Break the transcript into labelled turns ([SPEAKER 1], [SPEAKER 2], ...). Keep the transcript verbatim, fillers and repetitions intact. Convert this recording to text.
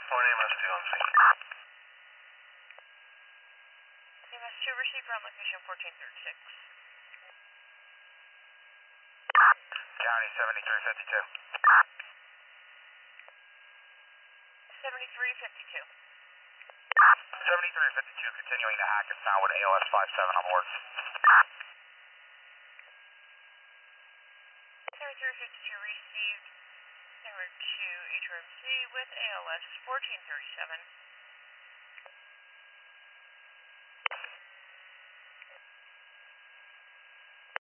[SPEAKER 1] One A M S two on scene.
[SPEAKER 2] A M S two received on location fourteen thirty-six.
[SPEAKER 1] County seventy-three fifty-two.
[SPEAKER 2] seventy-three fifty-two.
[SPEAKER 1] seventy-three fifty-two continuing to Hackett Sound with A L S five seven on board.
[SPEAKER 2] seventy-three fifty-two received number two H R M C with A L S fourteen thirty-seven.